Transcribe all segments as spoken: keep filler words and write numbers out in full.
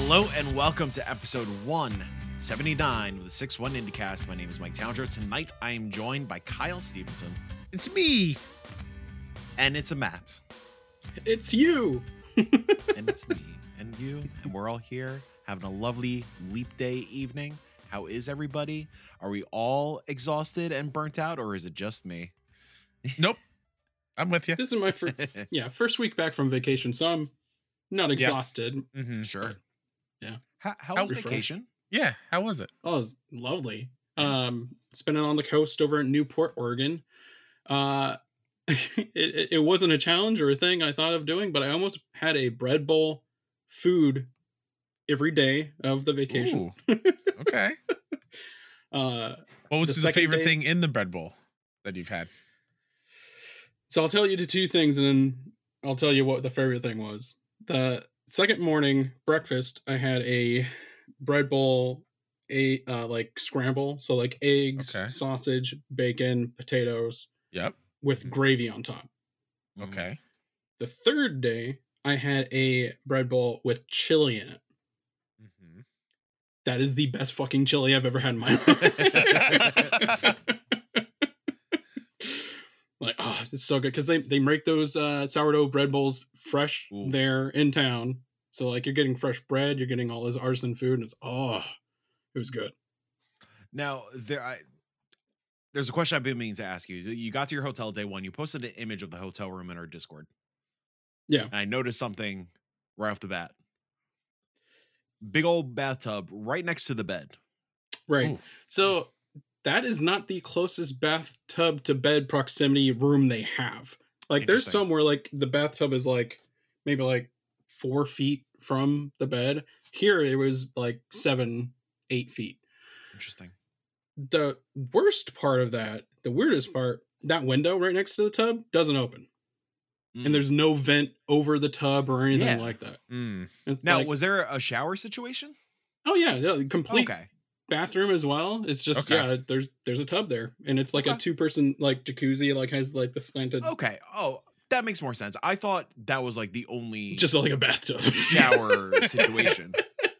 Hello and welcome to episode one seventy-nine of the six one IndieCast. My name is Mike Townsher. Tonight I am joined by Kyle Stevenson. It's me. And it's a Matt. It's you. And it's me and you. And we're all here having a lovely leap day evening. How is everybody? Are we all exhausted and burnt out, or is it just me? Nope. I'm with you. This is my first, yeah, first week back from vacation, so I'm not exhausted. Yeah. Mm-hmm. Sure. Yeah. How, how How was vacation? Yeah. How was it? Oh, it was lovely. Um, spending it on the coast over in Newport, Oregon. Uh, it, it wasn't a challenge or a thing I thought of doing, but I almost had a bread bowl food every day of the vacation. Ooh, okay. uh, What was the the, second favorite day- thing in the bread bowl that you've had? So I'll tell you the two things, and then I'll tell you what the favorite thing was. The second morning breakfast, I had a bread bowl, a uh, like scramble, so like eggs, Okay. sausage, bacon, potatoes, Yep. with gravy on top. Okay. The third day, I had a bread bowl with chili in it. Mm-hmm. That is the best fucking chili I've ever had in my life. Like, oh, it's so good because they they make those uh, sourdough bread bowls fresh Ooh. there in town. So like you're getting fresh bread, you're getting all this artisan food, and it's oh, it was good. Now, there, I, there's a question I've been meaning to ask you. You got to your hotel day one. You posted an image of the hotel room in our Discord. Yeah. And I noticed something right off the bat. Big old bathtub right next to the bed. Right. Ooh. So that is not the closest bathtub to bed proximity room they have. Like there's Interesting. some where like the bathtub is like maybe like four feet from the bed. Here it was like seven, eight feet. Interesting. The worst part of that, the weirdest part, that window right next to the tub doesn't open. Mm. And there's no vent over the tub or anything Yeah. like that. Mm. It's Now, like, was there a shower situation? oh yeah, yeah, complete Okay. bathroom as well. It's just Okay. yeah, there's there's a tub there, and it's like Okay. a two person like jacuzzi, like has like the slanted, Okay. Oh, that makes more sense. I thought that was like the only just like a bathtub shower situation.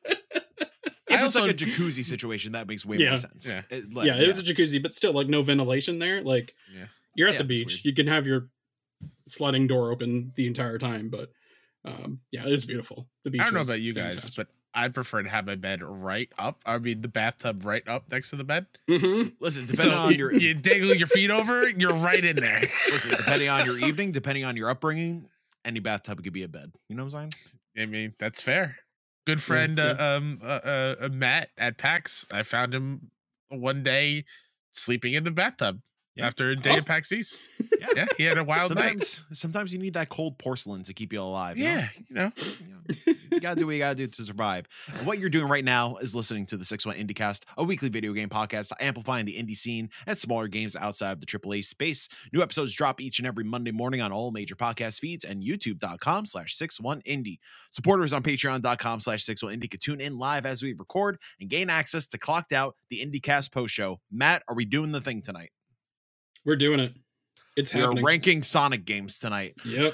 If I it's also- like a jacuzzi situation, that makes way Yeah. more sense. Yeah. It, like, yeah, it was a jacuzzi, but still like no ventilation there. Like Yeah. you're at Yeah, the that's beach, weird. you can have your sliding door open the entire time, but um, yeah, it's beautiful. The beach. I don't know was about you guys, fantastic. but I prefer to have my bed right up. I mean, the bathtub right up next to the bed. Mhm. Listen, depending So on you, your you dangle your feet over, you're right in there. listen, depending on your evening, depending on your upbringing, any bathtub could be a bed. You know what I'm saying? I mean, that's fair. Good friend, yeah. Uh, um, uh, uh, uh, Matt at PAX. I found him one day sleeping in the bathtub Yeah. after a day Oh. at PAX East. Yeah. Yeah, he had a wild night. Sometimes, sometimes you need that cold porcelain to keep you alive. You know? Yeah, you know. You know, you gotta do what you gotta do to survive. And what you're doing right now is listening to the six one IndieCast, a weekly video game podcast amplifying the indie scene and smaller games outside of the triple A space. New episodes drop each and every Monday morning on all major podcast feeds and youtube.com slash 61indie. Supporters on patreon.com slash 61indie can tune in live as we record and gain access to Clocked Out, the IndieCast post show. Matt, are we doing the thing tonight? We're doing it. It's We are happening. ranking Sonic games tonight. Yep.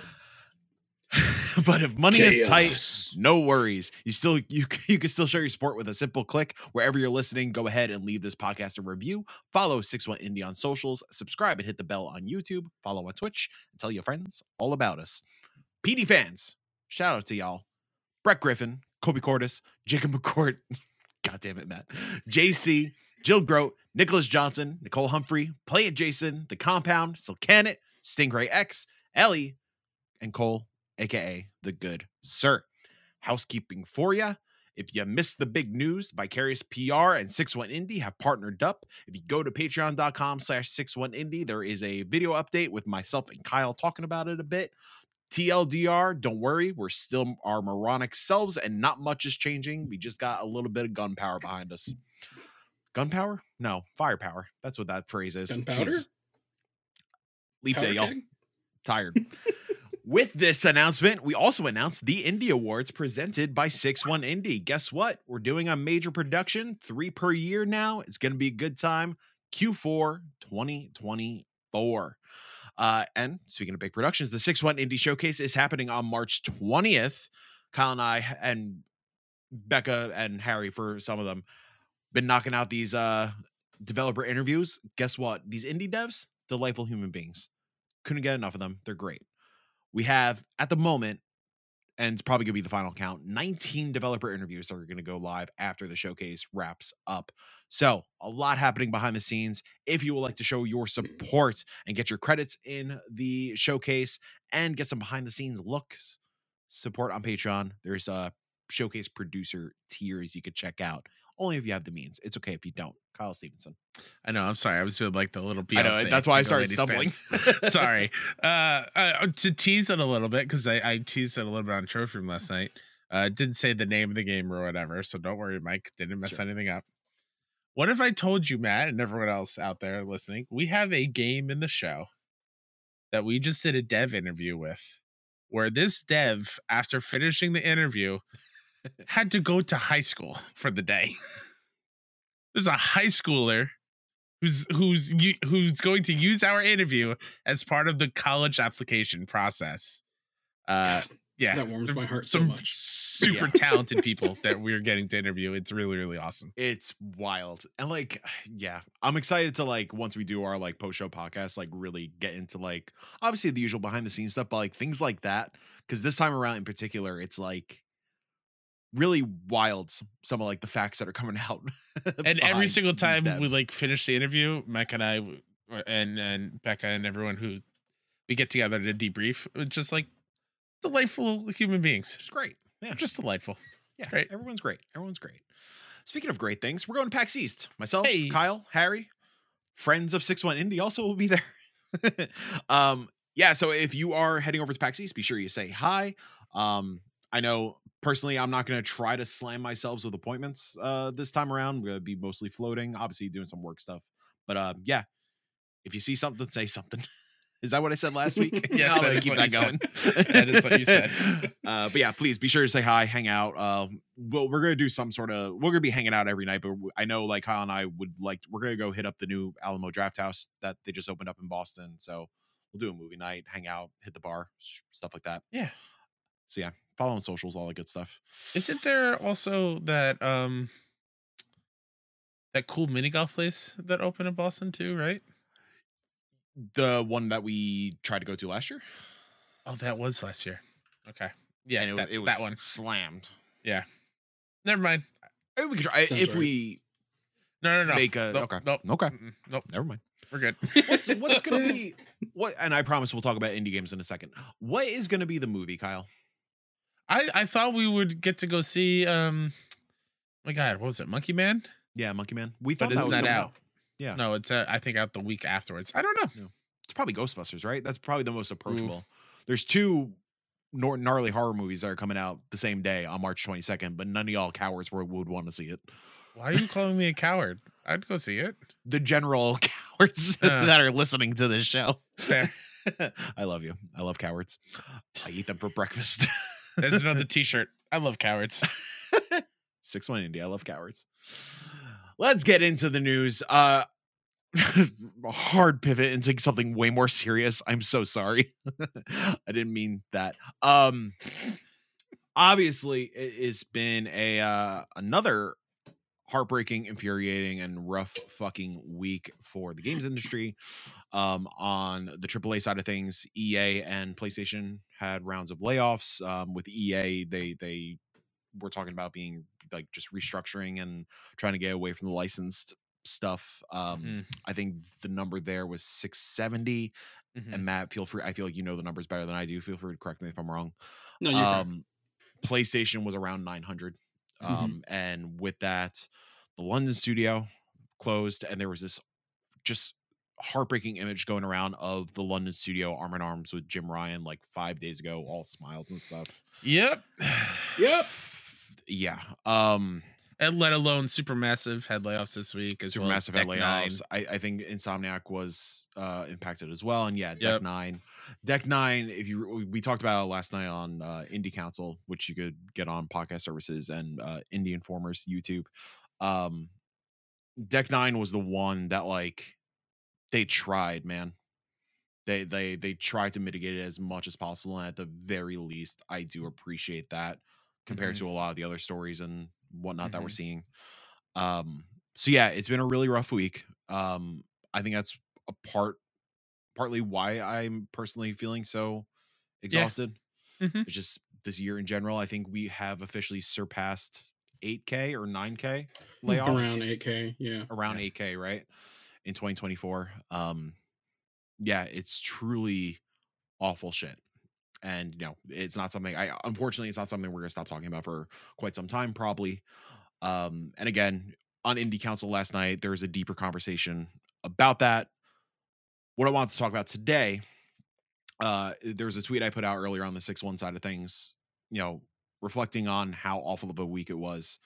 But if money is tight, Chaos. no worries. You still you you can still show your support with a simple click. Wherever you're listening, go ahead and leave this podcast a review. Follow six one Indie on socials, subscribe and hit the bell on YouTube, follow on Twitch, and tell your friends all about us. P D fans, shout out to y'all. Brett Griffin, Kobe Cordis, Jacob McCourt, God damn it, Matt, J C, Jill Grote, Nicholas Johnson, Nicole Humphrey, Play It Jason, The Compound, Silcanet, Stingray X, Ellie, and Cole, aka The Good Sir. Housekeeping for ya. If you missed the big news, Vicarious P R and six one Indie have partnered up. If you go to patreon.com slash 61indie, there is a video update with myself and Kyle talking about it a bit. T L D R, don't worry, we're still our moronic selves and not much is changing. We just got a little bit of gunpowder behind us. Gunpowder? No, firepower. That's what that phrase is. Gunpowder? Jeez. Leap Powder day, y'all. keg? Tired. With this announcement, we also announced the Indie Awards presented by six one Indie. Guess what? We're doing a major production, three per year now. It's going to be a good time. Q four twenty twenty-four. Uh, and speaking of big productions, the six one Indie Showcase is happening on March twentieth. Kyle and I, and Becca and Harry, for some of them, been knocking out these uh developer interviews. Guess what? These indie devs, delightful human beings. Couldn't get enough of them. They're great. We have at the moment, and it's probably gonna be the final count, nineteen developer interviews that are gonna go live after the showcase wraps up. So a lot happening behind the scenes. If you would like to show your support and get your credits in the showcase and get some behind the scenes looks, support on Patreon. There's a showcase producer tiers you could check out. Only if you have the means. It's okay if you don't. Kyle Stevenson. I know. I'm sorry. I was doing like the little Beyonce. I know. That's why I single started lady stumbling. stance. Sorry. Uh, uh, to tease it a little bit, because I, I teased it a little bit on Trophy Room last night. Uh, didn't say the name of the game or whatever, so don't worry, Mike. Didn't mess Sure. anything up. What if I told you, Matt, and everyone else out there listening, we have a game in the show that we just did a dev interview with, where this dev, after finishing the interview, had to go to high school for the day. There's a high schooler who's who's who's going to use our interview as part of the college application process. Uh, God, yeah, that warms my heart so some much. super Yeah. talented people that we're getting to interview. It's really, really awesome. It's wild. And like, yeah, I'm excited to like, once we do our like post show podcast, like really get into like, obviously the usual behind the scenes stuff, but like things like that. Cause this time around in particular, it's like really wild. Some of like the facts that are coming out. And every behind single these time we devs. like finish the interview, Mike and I w- and and Becca and everyone who we get together to debrief, it's just like delightful human beings. It's great. Yeah. Just delightful. Yeah. great. Everyone's great. Everyone's great. Speaking of great things, we're going to PAX East. Myself, Hey. Kyle, Harry, friends of six one Indie also will be there. um, yeah, so if you are heading over to PAX East, be sure you say hi. Um, I know personally, I'm not going to try to slam myself with appointments uh, this time around. I'm going to be mostly floating, obviously doing some work stuff. But uh, yeah, if you see something, say something. Is that what I said last week? Yes, I'll that let is keep what that you going. said. That is what you said. uh, but yeah, please be sure to say hi, hang out. Uh, well, we're gonna do some sort of. We're gonna be hanging out every night, but I know like Kyle and I would like. We're gonna go hit up the new Alamo Draft House that they just opened up in Boston. So we'll do a movie night, hang out, hit the bar, stuff like that. Yeah. So yeah, follow on socials, all that good stuff. Isn't there also that um that cool mini golf place that opened in Boston too, right? The one that we tried to go to last year. Oh, that was last year. Okay. Yeah, and it, that, it was that one. slammed. Yeah. Never mind. Maybe we could try Sounds if right. we No, no, no. make a Nope, okay. Nope. Okay, Mm-mm, Nope. never mind. We're good. What's what's gonna be what? And I promise we'll talk about indie games in a second. What is gonna be the movie, Kyle? I I thought we would get to go see um my God, what was it? Monkey Man? Yeah, Monkey Man. We But thought it's that was not coming out. out. Yeah. No, it's uh, I think out the week afterwards. I don't know. It's probably Ghostbusters, right? That's probably the most approachable. There's two gnar- gnarly horror movies that are coming out the same day on March twenty-second, but none of y'all cowards would, would want to see it. Why are you calling me a coward? I'd go see it. The general cowards Uh. that are listening to this show. Fair. I love you. I love cowards. I eat them for breakfast. There's another t-shirt. I love cowards. six one India. I love cowards. Let's get into the news. Uh hard pivot into something way more serious. I'm so sorry. I didn't mean that. Um obviously it has been a uh another heartbreaking, infuriating, and rough fucking week for the games industry. Um, on the triple A side of things, E A and PlayStation had rounds of layoffs. Um, with E A, they they were talking about being like just restructuring and trying to get away from the licensed stuff. Um, Mhm. I think the number there was six seventy. Mhm. And Matt, feel free. I feel like you know the numbers better than I do. Feel free to correct me if I'm wrong. No, you're correct. Um, PlayStation was around nine hundred. Mhm. Um, and with that, the London studio closed, and there was this just heartbreaking image going around of the London studio arm in arms with Jim Ryan like five days ago, all smiles and stuff. Yep. Yep. Yeah. Um, And let alone supermassive had layoffs this week as well. Supermassive as had Deck layoffs. Nine. I, I think Insomniac was uh, impacted as well. And yeah, Deck Yep. Nine, Deck Nine. If you we- we talked about it last night on uh, Indie Council, which you could get on podcast services and uh, Indie Informers YouTube. Um, Deck Nine was the one that like they tried, man. They they they tried to mitigate it as much as possible, and at the very least, I do appreciate that compared Mhm. to a lot of the other stories and whatnot that we're Mhm. seeing. Um, so yeah, it's been a really rough week. Um, I think that's a part, partly why I'm personally feeling so Yeah. exhausted. Mhm. It's just this year in general. I think we have officially surpassed eight K or nine K layoffs, Around eight K, yeah. around Yeah. eight K, right? In twenty twenty-four. Um, yeah, it's truly awful shit. And you know, it's not something I unfortunately it's not something we're gonna stop talking about for quite some time, probably. Um, and again, on Indie Council last night, there was a deeper conversation about that. What I want to talk about today, uh, there was a tweet I put out earlier on the six one side of things, you know, reflecting on how awful of a week it was.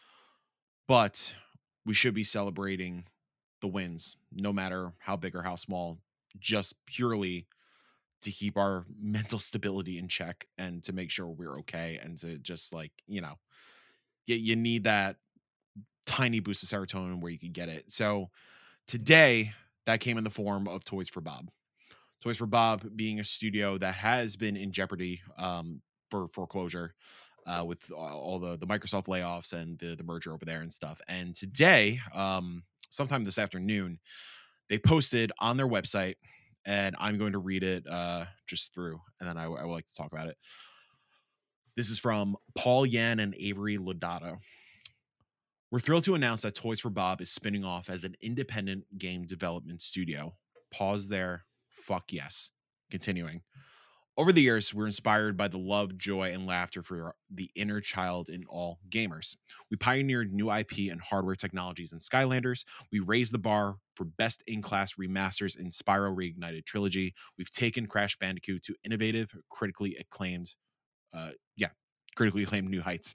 But we should be celebrating the wins, no matter how big or how small, just purely to keep our mental stability in check and to make sure we're okay and to just like, you know, you, you need that tiny boost of serotonin where you can get it. So today, that came in the form of Toys for Bob. Toys for Bob being a studio that has been in jeopardy um, for foreclosure uh, with all the, the Microsoft layoffs and the, the merger over there and stuff. And today, um, sometime this afternoon, they posted on their website, and I'm going to read it uh, just through, and then I, I would like to talk about it. This is from Paul Yan and Avery Lodato. We're thrilled to announce that Toys for Bob is spinning off as an independent game development studio. Pause there. Fuck yes. Continuing. Over the years, we're inspired by the love, joy, and laughter for the inner child in all gamers. We pioneered new I P and hardware technologies in Skylanders. We raised the bar for best-in-class remasters in Spyro Reignited Trilogy. We've taken Crash Bandicoot to innovative, critically acclaimed, uh, yeah, critically acclaimed new heights.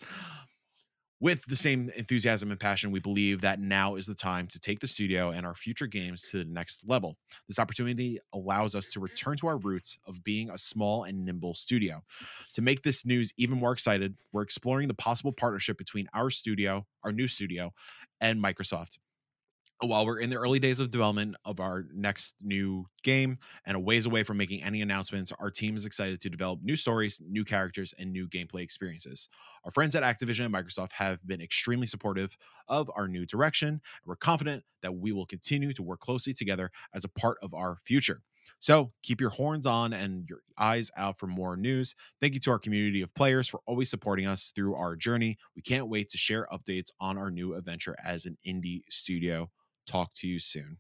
With the same enthusiasm and passion, we believe that now is the time to take the studio and our future games to the next level. This opportunity allows us to return to our roots of being a small and nimble studio. To make this news even more excited, we're exploring the possible partnership between our studio, our new studio, and Microsoft. While we're in the early days of development of our next new game and a ways away from making any announcements, our team is excited to develop new stories, new characters, and new gameplay experiences. Our friends at Activision and Microsoft have been extremely supportive of our new direction, and we're confident that we will continue to work closely together as a part of our future. So keep your horns on and your eyes out for more news. Thank you to our community of players for always supporting us through our journey. We can't wait to share updates on our new adventure as an indie studio. Talk to you soon.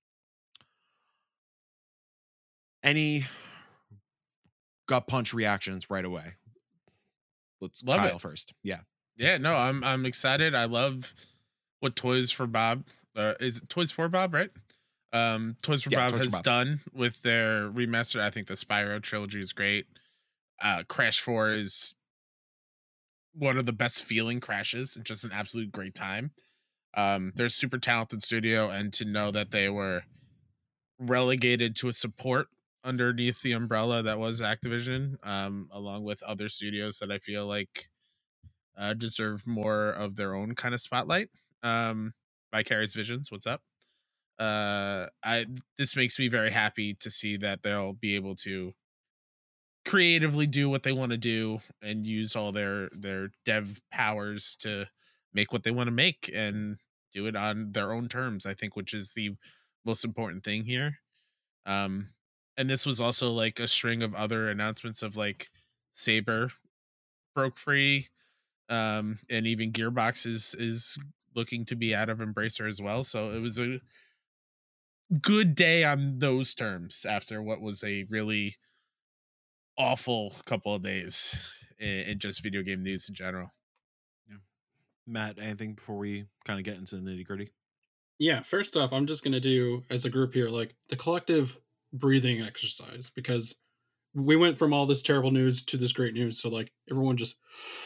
Any gut punch reactions right away? Let's Love Kyle it. first. Yeah. Yeah, no, I'm I'm excited. I love what Toys for Bob uh, is it Toys for Bob, right? Um, Toys for Yeah, Bob Toys for has Bob. done with their remaster. I think the Spyro trilogy is great. Uh, Crash four is one of the best feeling crashes and just an absolute great time. Um, they're a super talented studio, and to know that they were relegated to a support underneath the umbrella that was Activision, um, along with other studios that I feel like uh, deserve more of their own kind of spotlight. Um, Vicarious Visions, what's up? Uh, I This makes me very happy to see that they'll be able to creatively do what they want to do and use all their their dev powers to make what they want to make and do it on their own terms. I think, which is the most important thing here. Um, and this was also like a string of other announcements of like Saber broke free, um, and even Gearbox is is looking to be out of Embracer as well. So it was a good day on those terms after what was a really awful couple of days in, in just video game news in general. Yeah. Matt, anything before we kind of get into the nitty gritty? Yeah, first off, I'm just going to do, as a group here, like the collective breathing exercise, because we went from all this terrible news to this great news. So, like, everyone just.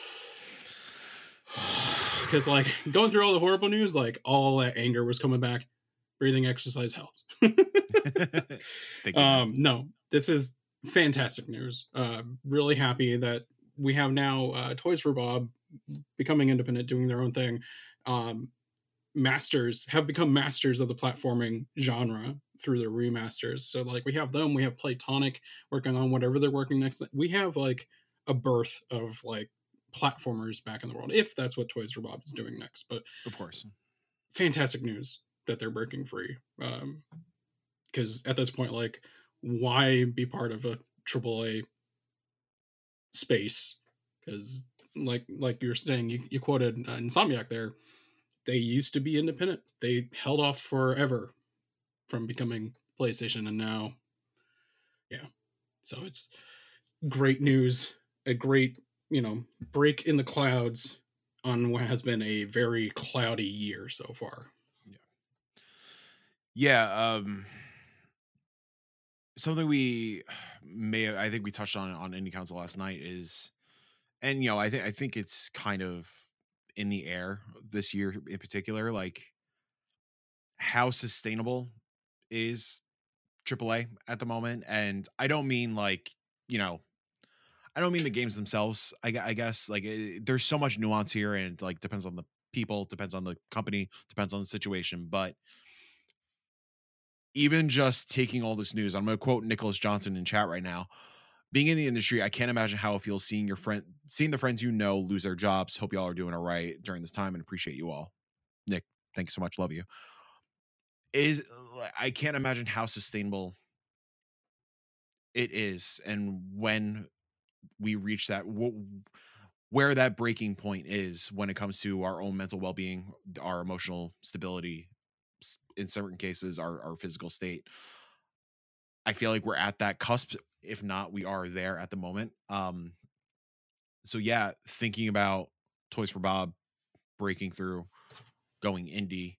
Because, like, going through all the horrible news, like, all that anger was coming back. Breathing exercise helps. Thank you, um, no, this is fantastic news. Uh, really happy that we have now uh, Toys for Bob becoming independent, doing their own thing. Um, masters have become masters of the platforming genre through their remasters. So like we have them, we have Playtonic working on whatever they're working next. We have like a birth of like platformers back in the world, if that's what Toys for Bob is doing next. But of course, fantastic news that they're breaking free. Um, because at this point, like, why be part of a triple A space? Because like like you're saying, you, you quoted uh, Insomniac there. They used to be independent. They held off forever from becoming PlayStation, and now, yeah. So it's great news, a great, you know, break in the clouds on what has been a very cloudy year so far. Yeah. Yeah. Um, something we may, I think we touched on on Indie Council last night is, and, you know, I think, I think it's kind of in the air this year in particular, like how sustainable is triple A at the moment. And I don't mean like, you know, I don't mean the games themselves. I, gu- I guess like it, there's so much nuance here, and like depends on the people, depends on the company, depends on the situation. But even just taking all this news, I'm going to quote Nicholas Johnson in chat right now. Being in the industry, I can't imagine how it feels seeing your friend, seeing the friends you know lose their jobs. Hope y'all are doing all right during this time, and appreciate you all. Nick, thank you so much. Love you. Is I can't imagine how sustainable it is, and when we reach that, wh- where that breaking point is when it comes to our own mental well-being, our emotional stability, s- in certain cases, our, our physical state. I feel like we're at that cusp. If not, we are there at the moment. Um, so yeah, thinking about Toys for Bob breaking through, going indie,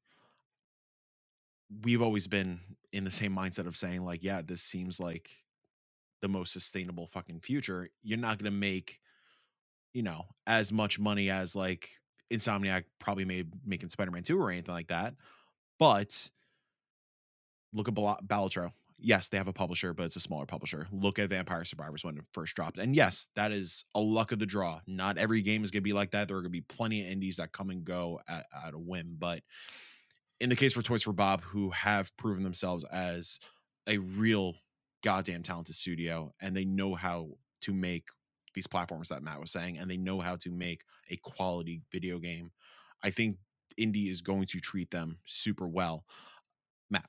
we've always been in the same mindset of saying like, yeah, this seems like the most sustainable fucking future. You're not going to make, you know, as much money as like Insomniac probably made making Spider-Man two or anything like that. But look at Bal- Balatro. Yes, they have a publisher, but it's a smaller publisher. Look at Vampire Survivors when it first dropped. And yes, that is a luck of the draw. Not every game is going to be like that. There are going to be plenty of indies that come and go at, at a whim. But in the case for Toys for Bob, who have proven themselves as a real goddamn talented studio, and they know how to make these platforms that Matt was saying, and they know how to make a quality video game, I think indie is going to treat them super well. Matt.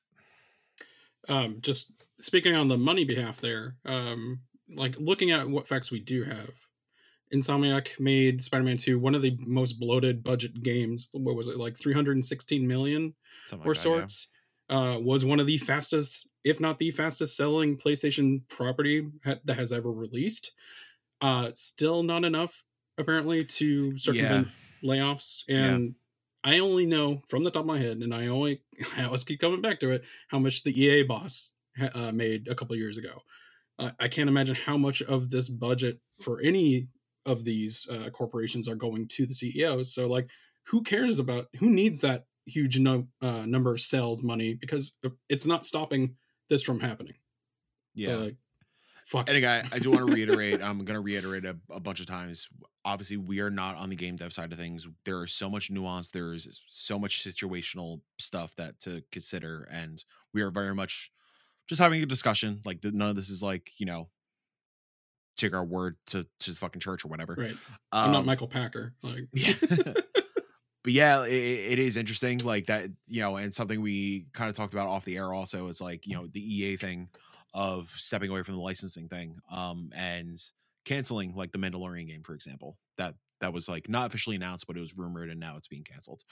Um, just speaking on the money behalf there, um, like looking at what facts we do have, Insomniac made Spider-Man two one of the most bloated budget games. What was it, like three hundred sixteen million Something or like that, sorts? Yeah. Uh, was one of the fastest, if not the fastest selling PlayStation property ha- that has ever released. Uh, still not enough, apparently, to circumvent yeah. layoffs. And yeah. I only know from the top of my head, and I only I always keep coming back to it, how much the E A boss uh, made a couple of years ago. Uh, I can't imagine how much of this budget for any of these uh, corporations are going to the C E Os. So, like, who cares about, who needs that huge no, uh, number of sales money? Because it's not stopping this from happening. Yeah. So, like, fuck. And again, I do want to reiterate, I'm going to reiterate a, a bunch of times. Obviously, we are not on the game dev side of things. There is so much nuance. There is so much situational stuff that to consider. And we are very much just having a discussion. Like, the, none of this is like, you know, take our word to, to fucking church or whatever. Right. Um, I'm not Michael Packer. Like, yeah. But yeah, it, it is interesting. Like that, you know, and something we kind of talked about off the air also is like, you know, the E A thing of stepping away from the licensing thing, um, and canceling like the Mandalorian game, for example. That that was like not officially announced, but it was rumored, and now it's being canceled.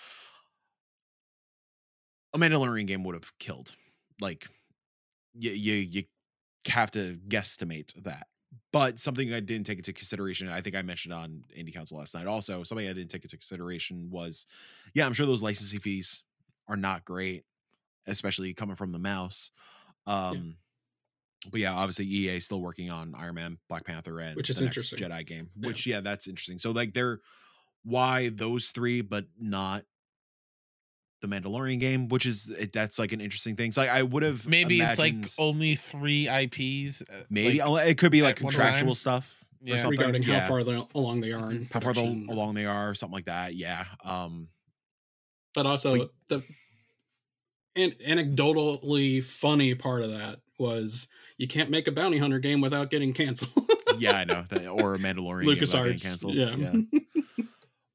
A Mandalorian game would have killed. Like, you you you have to guesstimate that. But something I didn't take into consideration, I think I mentioned on Indie Council last night also, something I didn't take into consideration was, yeah, I'm sure those licensing fees are not great, especially coming from the mouse. Um, yeah. But yeah, obviously E A is still working on Iron Man, Black Panther, and which is the next interesting. Jedi game, which, yeah. yeah, that's interesting. So like they're, why those three, but not the Mandalorian game, which is it, that's like an interesting thing. So like, I would have maybe imagined, it's like only three I Ps. Maybe like, it could be like contractual stuff. Yeah. Or something. Regarding yeah. how far they, along they are in how far production. the, along they are, or something like that. Yeah. Um, but also but, the an- anecdotally funny part of that was you can't make a bounty hunter game without getting canceled. Yeah, I know. That, or a Mandalorian game without getting canceled. Yeah. yeah.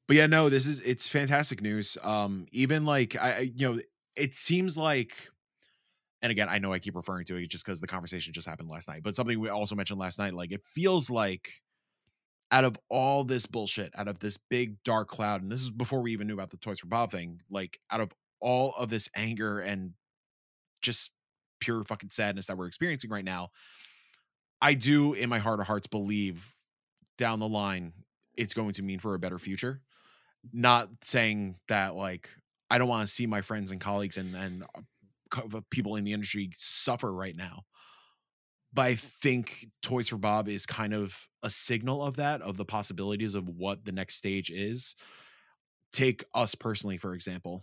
But yeah, no, this is it's fantastic news. Um, even like I, I you know, it seems like, and again, I know I keep referring to it just because the conversation just happened last night, but something we also mentioned last night, like it feels like out of all this bullshit, out of this big dark cloud, and this is before we even knew about the Toys for Bob thing, like out of all of this anger and just pure fucking sadness that we're experiencing right now, I do in my heart of hearts believe down the line it's going to mean for a better future. Not saying that like I don't want to see my friends and colleagues and and uh, people in the industry suffer right now, but I think Toys for Bob is kind of a signal of that, of the possibilities of what the next stage is. Take us personally, for example.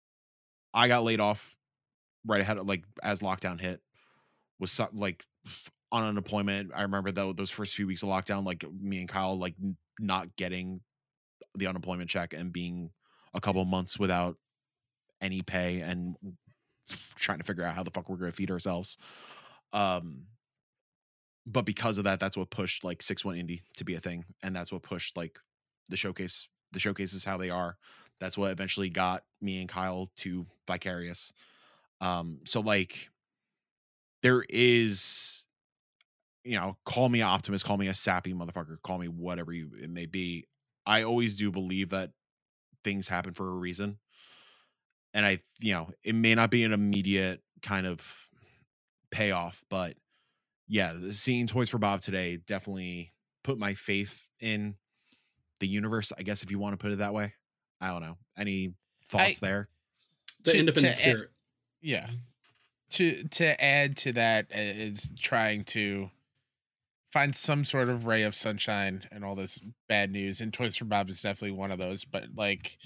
I got laid off right ahead of like as lockdown hit, was so, like on unemployment. I remember though those first few weeks of lockdown, like me and Kyle like n- not getting the unemployment check and being a couple months without any pay and trying to figure out how the fuck we're going to feed ourselves. Um, but because of that, that's what pushed like six one Indie to be a thing, and that's what pushed like the showcase. The showcase is how they are. That's what eventually got me and Kyle to Vicarious. Um, so like there is, you know, call me an optimist, call me a sappy motherfucker, call me whatever you it may be. I always do believe that things happen for a reason. And I, you know, it may not be an immediate kind of payoff, but yeah, seeing Toys for Bob today definitely put my faith in the universe, I guess, if you want to put it that way. I don't know. Any thoughts I, there? The to, independent to spirit. Add, yeah. To to add to that is trying to find some sort of ray of sunshine and all this bad news. And Toys for Bob is definitely one of those. But like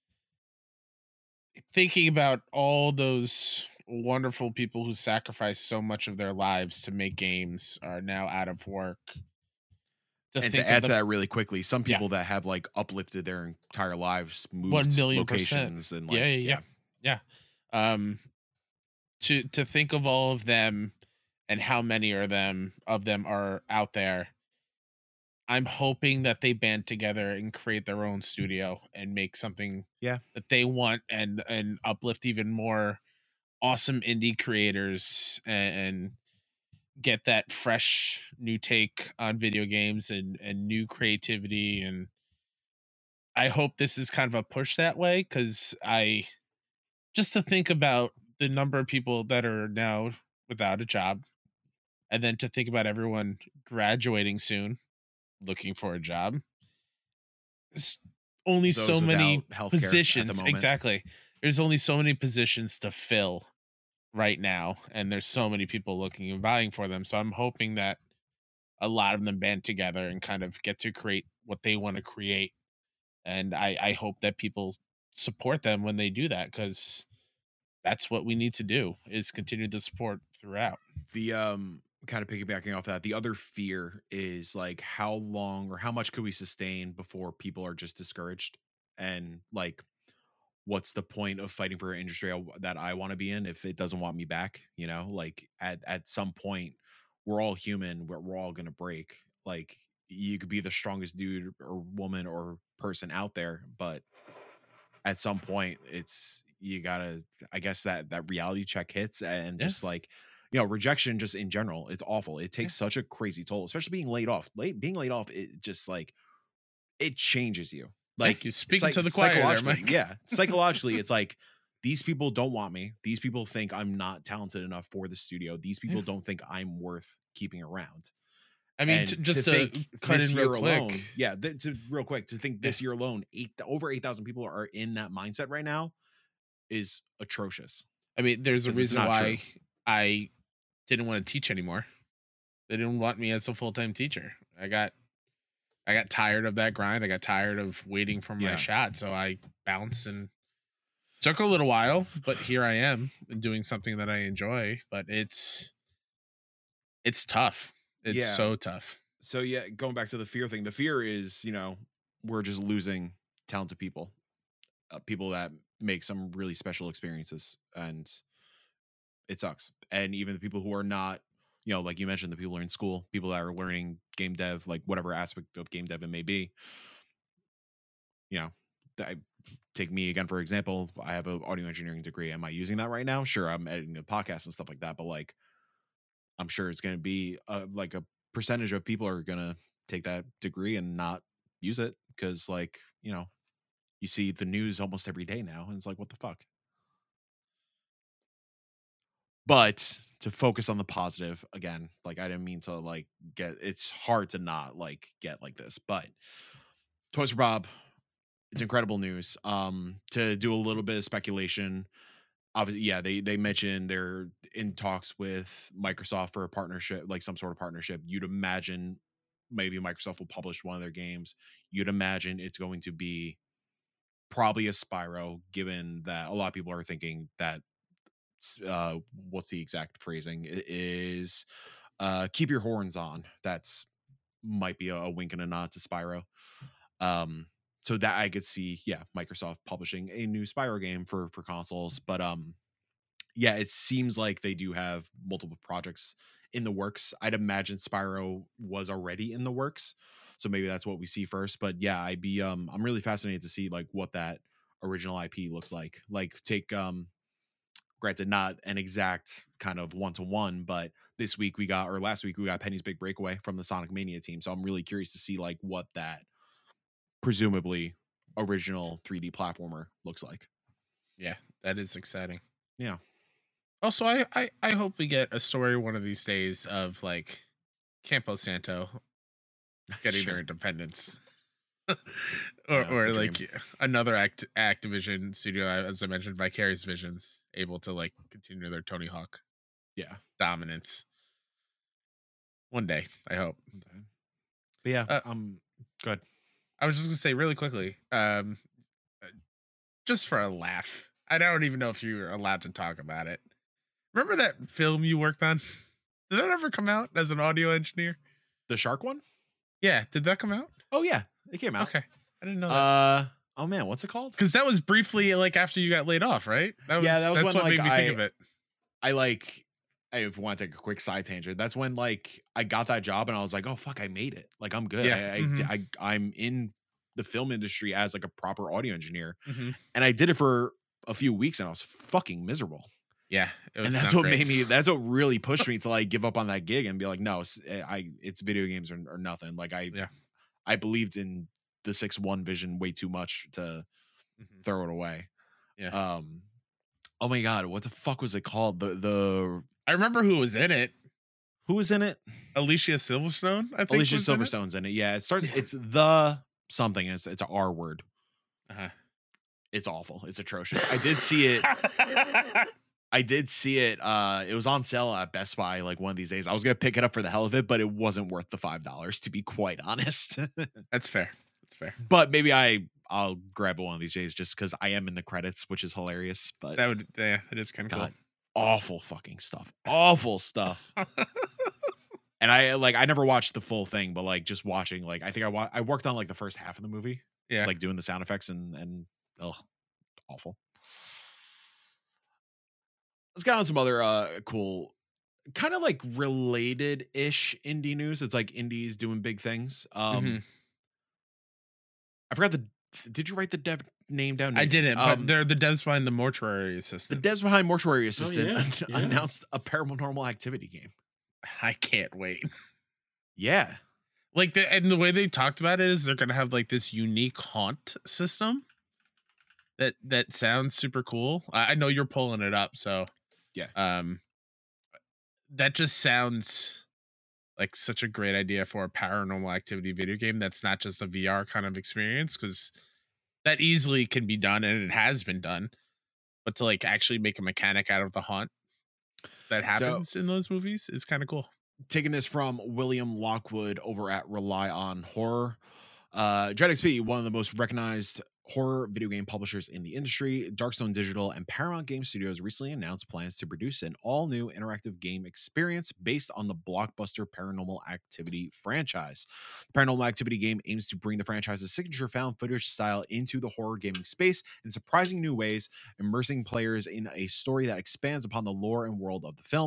thinking about all those wonderful people who sacrificed so much of their lives to make games are now out of work. To And think to add of the, to that really quickly, some yeah, people that have like uplifted their entire lives, one moved million locations, percent. and Yeah, like, yeah, yeah, yeah, yeah. Um, to to think of all of them and how many are them of them are out there. I'm hoping that they band together and create their own studio and make something yeah, that they want and and uplift even more awesome indie creators and, and get that fresh new take on video games and and new creativity. And I hope this is kind of a push that way, because I just to think about the number of people that are now without a job, and then to think about everyone graduating soon looking for a job. It's only so those many without healthcare at the positions. moment. Exactly. There's only so many positions to fill right now, and there's so many people looking and vying for them. So I'm hoping that a lot of them band together and kind of get to create what they want to create. And I, I hope that people support them when they do that, because that's what we need to do, is continue the support throughout. The um kind of piggybacking off that, the other fear is like how long or how much could we sustain before people are just discouraged, and like what's the point of fighting for an industry I, that I want to be in if it doesn't want me back? You know, like at at some point we're all human, we're, we're all gonna break. Like you could be the strongest dude or woman or person out there, but at some point it's you gotta, I guess that that reality check hits, and Yeah. just like, you know, rejection just in general, it's awful. It takes Yeah. such a crazy toll, especially being laid off. Late being laid off, it just like it changes you. Yeah, Like you're speaking psych- to the choir there, psychologically, Mike. yeah. Psychologically, it's like these people don't want me. These people think I'm not talented enough for the studio. These people Yeah. don't think I'm worth keeping around. I mean, And t- to just to, think cut this in year real quick. alone, yeah, th- to real quick, to think this Yeah. year alone, eight over eight thousand people are in that mindset right now is atrocious. I mean, there's a 'Cause it's reason not why true. I didn't want to teach anymore. They didn't want me as a full time teacher. I got I got tired of that grind. I got tired of waiting for my Yeah. shot. So I bounced, and took a little while, but here I am doing something that I enjoy. But it's it's tough. It's Yeah. so tough. So yeah, going back to the fear thing, the fear is, you know, we're just losing talented people, uh, people that make some really special experiences, and it sucks. And even the people who are not, you know, like you mentioned, the people who are in school, people that are learning game dev, like whatever aspect of game dev it may be, you know, I take me again for example. I have an audio engineering degree. Am I using that right now? Sure, I'm editing the podcast and stuff like that. But like, I'm sure it's going to be uh, like a percentage of people are going to take that degree and not use it because, like, you know, you see the news almost every day now, and it's like, what the fuck? But to focus on the positive again, like I didn't mean to like get. It's hard to not like get like this, but Toys for Bob, it's incredible news. Um, to do a little bit of speculation, obviously, yeah, they they mentioned they're in talks with Microsoft for a partnership, like some sort of partnership. You'd imagine maybe Microsoft will publish one of their games. You'd imagine it's going to be probably a Spyro, given that a lot of people are thinking that uh what's the exact phrasing It is uh keep your horns on. That's might be a, a wink and a nod to Spyro. Um so that I could see, yeah, Microsoft publishing a new Spyro game for for consoles. But um yeah, it seems like they do have multiple projects in the works. I'd imagine Spyro was already in the works, so maybe that's what we see first. But yeah, I'd be um I'm really fascinated to see like what that original I P looks like. Like take um granted not an exact kind of one to one, but this week we got or last week we got Penny's Big Breakaway from the Sonic Mania team. So I'm really curious to see like what that presumably original three D platformer looks like. Yeah, that is exciting. Yeah. Also, I, I I hope we get a story one of these days of like Campo Santo getting Sure. their independence. Yeah, or it's or a like dream. another act Activision studio, as I mentioned, Vicarious Visions, able to like continue their Tony Hawk Yeah. dominance. One day, I hope. Okay. But yeah, Uh, um good. I was just gonna say really quickly, um, uh, just for a laugh. I don't even know if you're allowed to talk about it. Remember that film you worked on? Did that ever come out as an audio engineer? The shark one? Yeah, did that come out? Oh yeah, it came out. Okay, I didn't know that. Uh oh man, what's it called? Because that was briefly like after you got laid off, right? That was, Yeah, that was that's when, what like, made me think I- of it. I like I want to take a quick side tangent. That's when like I got that job and I was like, oh fuck, I made it. Like I'm good. Yeah, I, I, mhm. I I'm in the film industry as like a proper audio engineer, Mhm. and I did it for a few weeks and I was fucking miserable. Yeah, it was And that's not what great. made me. That's what really pushed me to like give up on that gig and be like, no, it's, I it's video games or, or nothing. Like I Yeah. I believed in the six one vision way too much to Mhm. throw it away. Yeah. Um. Oh my god, what the fuck was it called? The the I remember who was in it. who was in it? Alicia Silverstone, I think. Alicia was in it. Silverstone's in it. Yeah, it starts. Yeah. It's the something. It's it's an R word. Uh-huh. It's awful. It's atrocious. I did see it. I did see it. Uh, it was on sale at Best Buy like one of these days. I was gonna pick it up for the hell of it, but it wasn't worth the five dollars to be quite honest. That's fair. That's fair. But maybe I I'll grab it one of these days just because I am in the credits, which is hilarious. But That would, yeah, it is kind of God, awful fucking stuff. Awful stuff. cool. And I like I never watched the full thing, but like just watching, like I think I wa- I worked on like the first half of the movie, Yeah. like doing the sound effects and and oh, awful. Let's get on some other uh cool, kind of like related ish indie news. It's like indies doing big things. Um, Mhm. I forgot the. Did you write the dev name down? I Nate? didn't, but Um, they're the devs behind the mortuary the assistant. devs behind Mortuary Assistant yeah, an- yeah. announced a Paranormal Activity game. I can't wait. Yeah. Like the and the way they talked about it is they're gonna have like this unique haunt system that that sounds super cool. I, I know you're pulling it up, so Yeah. Um, that just sounds like such a great idea for a Paranormal Activity video game that's not just a V R kind of experience, because that easily can be done and it has been done. But to like actually make a mechanic out of the haunt that happens in those movies is kind of cool. Taking this from William Lockwood over at Rely on Horror. Uh, Dread X P, one of the most recognized horror video game publishers in the industry, Darkstone Digital and Paramount Game Studios recently announced plans to produce an all-new interactive game experience based on the blockbuster Paranormal Activity franchise. The Paranormal Activity game aims to bring the franchise's signature found footage style into the horror gaming space in surprising new ways, immersing players in a story that expands upon the lore and world of the films.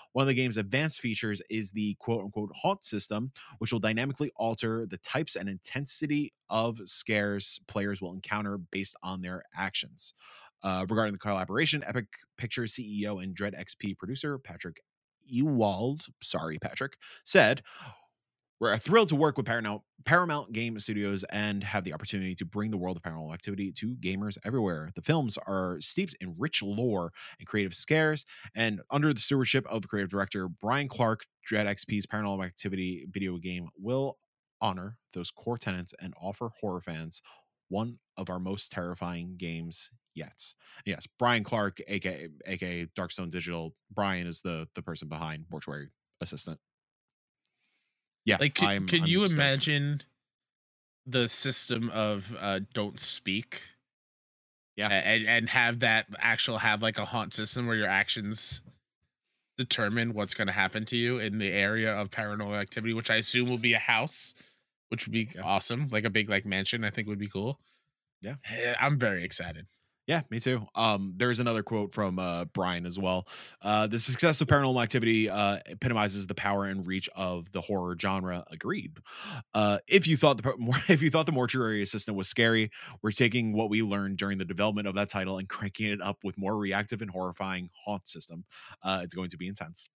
One of the game's advanced features is the quote-unquote haunt system, which will dynamically alter the types and intensity of scares players will encounter based on their actions. Uh, regarding the collaboration, Epic Pictures C E O and Dread X P producer Patrick Ewald, sorry, Patrick, said, "We're thrilled to work with Paramount, Paramount Game Studios and have the opportunity to bring the world of paranormal activity to gamers everywhere. The films are steeped in rich lore and creative scares, and under the stewardship of the creative director Brian Clark, Dread X P's Paranormal Activity video game will honor those core tenets and offer horror fans one of our most terrifying games yet." Yes, Brian Clark, aka aka Darkstone Digital. Brian is the the person behind Mortuary Assistant. Yeah, Like, could, I'm, could I'm you stoked. imagine the system of uh, don't speak? Yeah. and and have that actual have like a haunt system where your actions determine what's going to happen to you in the area of paranormal activity, which I assume will be a house, which would be Yeah. awesome, like a big like mansion. I think would be cool. Yeah. Eh, I'm very excited. Yeah, me too. Um, there's another quote from uh, Brian as well. Uh, the success of Paranormal Activity uh, epitomizes the power and reach of the horror genre. Agreed. Uh, if you thought the if you thought the Mortuary Assistant was scary, we're taking what we learned during the development of that title and cranking it up with more reactive and horrifying haunt system. Uh, it's going to be intense.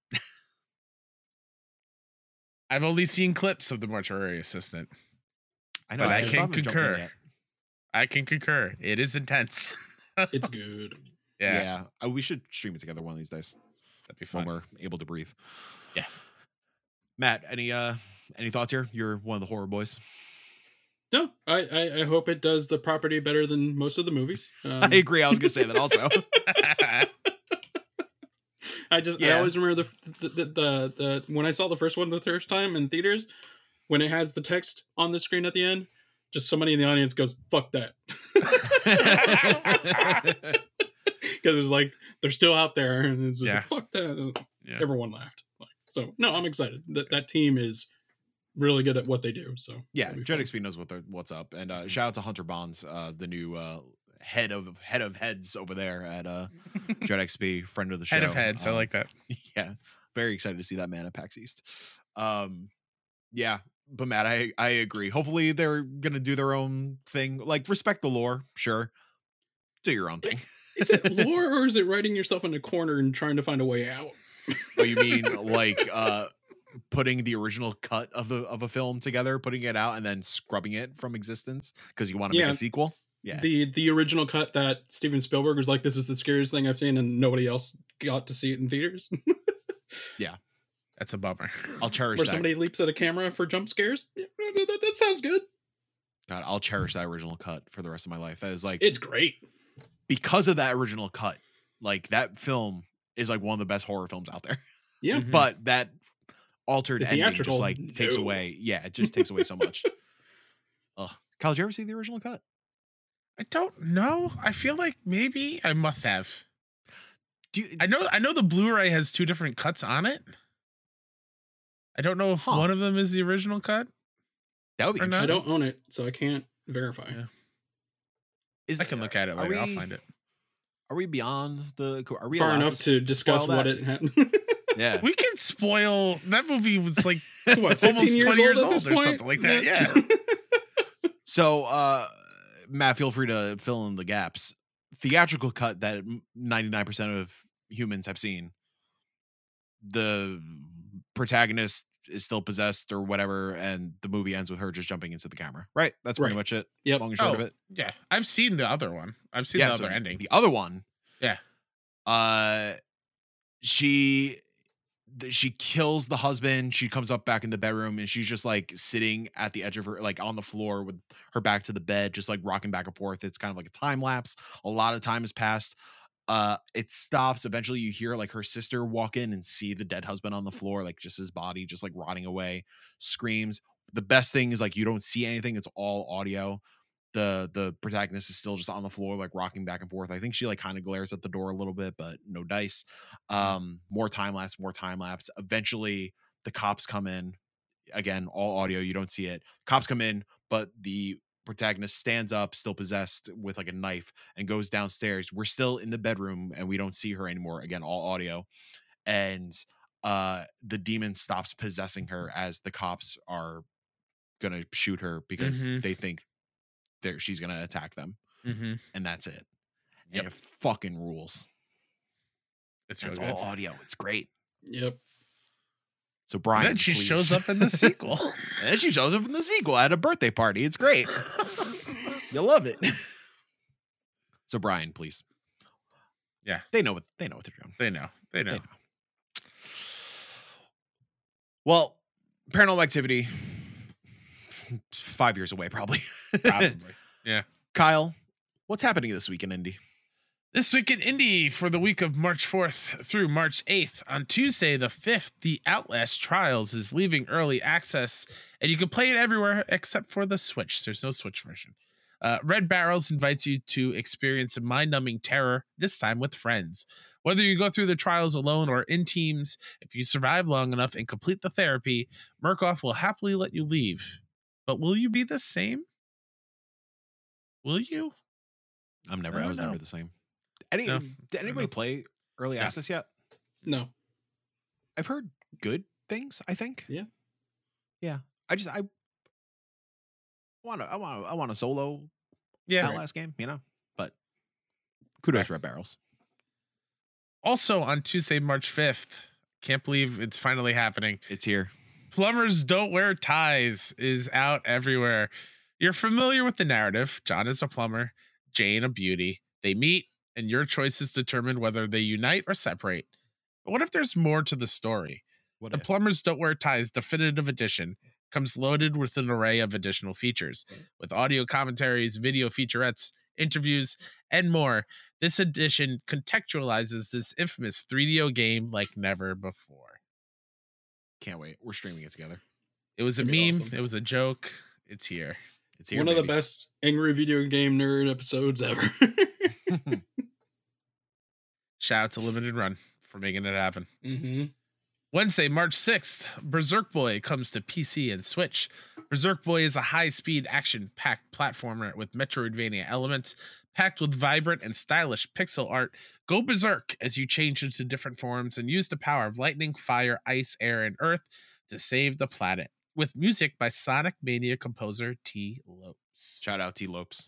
I've only seen clips of the Mortuary Assistant. I know. But I still can haven't jumped in concur. yet. I can concur. It is intense. It's good. Yeah, Yeah, uh, we should stream it together one of these days that'd be when fun. we're able to breathe. Yeah. Matt, any uh any thoughts here? You're one of the horror boys. No, I, I, I hope it does the property better than most of the movies. Um, I agree. I was gonna say that also. I just I Yeah. always remember the the, the the the when I saw the first one the first time in theaters, when it has the text on the screen at the end, just somebody in the audience goes, "Fuck that," because it's like they're still out there, and it's just Yeah. like, "Fuck that." Yeah. Everyone laughed. Like, so no, I'm excited. That that team is really good at what they do. So Yeah, it'll be Dread fun. X P knows what they're, what's up, and uh, shout out to Hunter Bonds, uh, the new uh, head of head of heads over there at uh, Dread X P, friend of the show. Head of heads. I Um, like that. Yeah, very excited to see that man at PAX East. Um, yeah, but Matt, I I agree. Hopefully, they're gonna do their own thing. Like, respect the lore, sure. Do your own thing. Is it lore or is it writing yourself in a corner and trying to find a way out? Oh, you mean like uh putting the original cut of the of a film together, putting it out, and then scrubbing it from existence because you want to Yeah. make a sequel? Yeah. The the original cut that Steven Spielberg was like, "This is the scariest thing I've seen," and nobody else got to see it in theaters. That's a bummer. I'll cherish Where that. somebody leaps at a camera for jump scares. Yeah, that, that, that sounds good. God, I'll cherish that original cut for the rest of my life. That is like It's great. because of that original cut, like that film is like one of the best horror films out there. Yeah. Mhm. But that altered The ending theatrical, just like takes no. away. Yeah, it just takes away so much. Ugh. Kyle, did you ever see the original cut? I don't know. I feel like maybe I must have. Do you, I know I know the Blu-ray has two different cuts on it. I don't know if Huh. one of them is the original cut. that would be or not? I interesting. don't own it, so I can't verify. Yeah. Is, I can look at it are later. I'll we- find it. Are we beyond the? Are we Far allowed enough to discuss spoil what that? it had. Yeah. We can spoil that movie was like What, fifteen almost years twenty years old at this old or point? something like that. Yeah. So, uh, Matt, feel free to fill in the gaps. Theatrical cut that ninety-nine percent of humans have seen. The protagonist is still possessed or whatever, and the movie ends with her just jumping into the camera. Right? That's pretty Right. much it. Yep. Long and short of Oh, it. yeah. I've seen the other one. I've seen Yeah. the so other ending. The other one. Yeah. Uh, she th- she kills the husband. She comes up back in the bedroom and she's just like sitting at the edge of her, like on the floor with her back to the bed, just like rocking back and forth. It's kind of like a time lapse. A lot of time has passed. Uh, it stops. Eventually, you hear like her sister walk in and see the dead husband on the floor, like just his body, just like rotting away. Screams. The best thing is like you don't see anything. It's all audio. The the protagonist is still just on the floor, like rocking back and forth. I think she like kind of glares at the door a little bit, but no dice. Um, more time lapse, more time lapse. Eventually, the cops come in. Again, all audio. You don't see it. Cops come in, but the protagonist stands up, still possessed with like a knife, and goes downstairs. We're still in the bedroom, and we don't see her anymore. Again, all audio. And uh, the demon stops possessing her as the cops are gonna shoot her because Mhm. they think they're she's gonna attack them, Mm-hmm. and that's it. Yep. And it fucking rules. It's And really it's good. all audio. It's great. Yep. So Brian, And then she please. shows up in the sequel. And then she shows up in the sequel at a birthday party. It's great. You'll love it. So Brian, please. Yeah. They know what they know what they're doing. They know. They know. They know. Well, Paranormal Activity, five years away, probably. Probably. Yeah. Kyle, what's happening this week in Indy? This week in Indy for the week of March fourth through March eighth. On Tuesday, the fifth, the Outlast Trials is leaving early access, and you can play it everywhere except for the Switch. There's no Switch version. Uh, Red Barrels invites you to experience a mind-numbing terror, this time with friends. Whether you go through the trials alone or in teams, if you survive long enough and complete the therapy, Murkoff will happily let you leave. But will you be the same? Will you? I'm never. I I, don't was know. never the same. Any? No, did anybody know. play early Yeah. access yet? No. I've heard good things. I think. Yeah. Yeah. I just I want to. I want. I want a solo Yeah. Outlast game. You know. But kudos, Red Barrels. Also on Tuesday, March fifth, can't believe it's finally happening. It's here. Plumbers Don't Wear Ties is out everywhere. You're familiar with the narrative. John is a plumber, Jane a beauty. They meet, and your choices determine whether they unite or separate. But what if there's more to the story? What The if? Plumbers Don't Wear Ties Definitive Edition comes loaded with an array of additional features, with audio commentaries, video featurettes, interviews, and more. This edition contextualizes this infamous three D O game like never before. Can't wait. We're streaming it together. It was a It's meme. gonna be awesome. It was a joke. It's here. It's here. One of the baby. best angry video game nerd episodes ever. Shout out to Limited Run for making it happen. mm-hmm. Wednesday, March sixth, Berserk Boy comes to P C and Switch. Berserk Boy is a high-speed, action-packed platformer with Metroidvania elements, packed with vibrant and stylish pixel art. Go berserk as you change into different forms and use the power of lightning, fire, ice, air, and earth to save the planet. With music by Sonic Mania composer T. Lopes. Shout out T Lopes.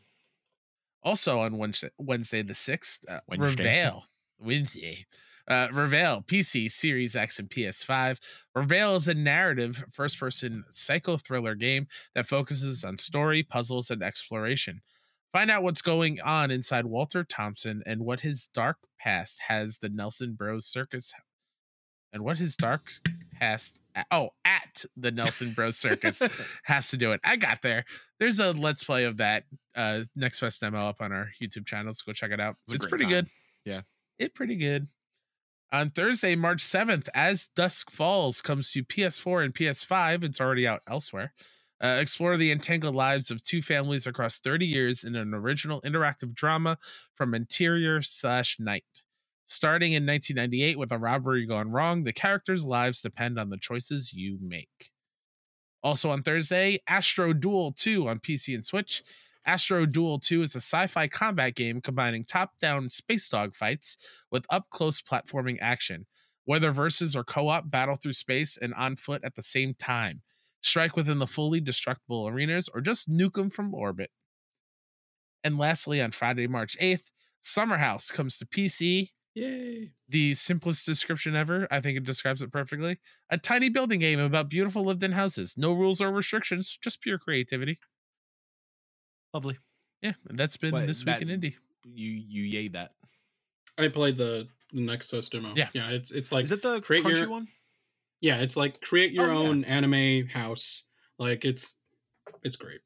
Also on Wednesday, Wednesday the sixth, uh, Wednesday. Reveal. Wednesday. Uh, Reveal, P C, Series X, and P S five. Reveal is a narrative first-person psycho thriller game that focuses on story, puzzles, and exploration. Find out what's going on inside Walter Thompson and what his dark past has the Nelson Bros Circus and what his dark past oh at the Nelson Bros Circus has to do it. I got there. There's a let's play of that uh Next Fest demo up on our YouTube channel. Let's go check it out. It's a It's great pretty time. good. Yeah. It pretty good. On Thursday, March seventh, As Dusk Falls comes to P S four and P S five. It's already out elsewhere. Uh, explore the entangled lives of two families across thirty years in an original interactive drama from Interior slash Night. Starting in nineteen ninety-eight with a robbery gone wrong, the characters' lives depend on the choices you make. Also on Thursday, Astro Duel two on P C and Switch. Astro Duel two is a sci-fi combat game combining top-down space dog fights with up-close platforming action. Whether versus or co-op, battle through space and on foot at the same time. Strike within the fully destructible arenas or just nuke them from orbit. And lastly, on Friday, March eighth, Summer House comes to P C. Yay. The simplest description ever. I think it describes it perfectly. A tiny building game about beautiful lived-in houses. No rules or restrictions, just pure creativity. Lovely. Yeah, and that's been What, this week that- in Indy. You you yay that. I played the, the Next Fest demo. Yeah. Yeah, it's it's like Is it the create crunchy your- one? yeah, it's like create your Oh, yeah. own anime house. Like it's it's great.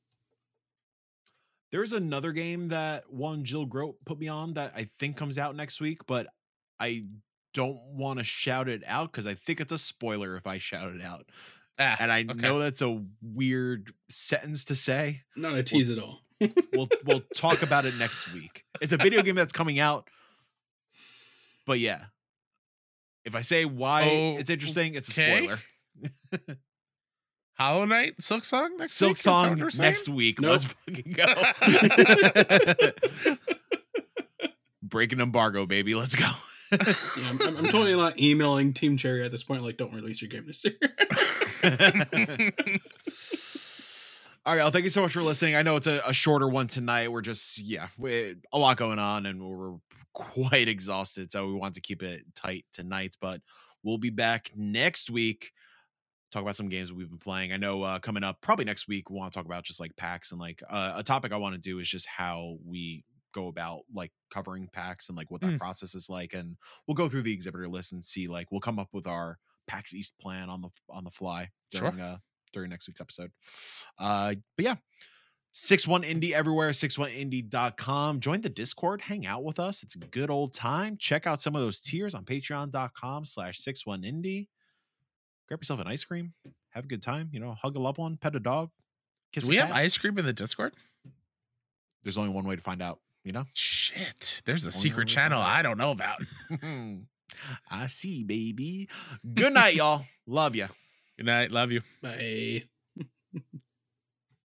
There's another game that one Jill Grote put me on that I think comes out next week, but I don't want to shout it out because I think it's a spoiler if I shout it out. Ah, And I okay. know that's a weird sentence to say. Not a tease at all. We'll we'll talk about it next week. It's a video game that's coming out. But yeah. If I say why Oh, it's interesting, it's a okay. spoiler. Hollow Knight, Silk Song next Silk week? Is that what Song we're saying? next week. Nope. Let's fucking go. Break an embargo, baby. Let's go. Yeah, I'm, I'm totally not emailing Team Cherry at this point. Like, don't release your game this year. All right, well, thank you so much for listening. I know it's a, a shorter one tonight. We're just, yeah, we, a lot going on, and we're quite exhausted, so we want to keep it tight tonight. But we'll be back next week. Talk about some games we've been playing. I know uh, coming up probably next week, we want to talk about just like packs, and like uh, a topic I want to do is just how we go about like covering packs and like what that Mm. process is like. And we'll go through the exhibitor list and see, like, we'll come up with our PAX East plan on the on the fly during Sure. uh during next week's episode. Uh, but yeah, six one Indie everywhere, six one indie dot com. Join the Discord, hang out with us. It's a good old time. Check out some of those tiers on patreon dot com slash six one indie. Grab yourself an ice cream, have a good time, you know, hug a loved one, pet a dog, kiss Do a we cat. have ice cream in the Discord? There's only one way to find out, you know? Shit. There's a Only secret way to channel find out. I don't know about. I see, baby. Good night, y'all. Love ya. Good night. Love you. Bye.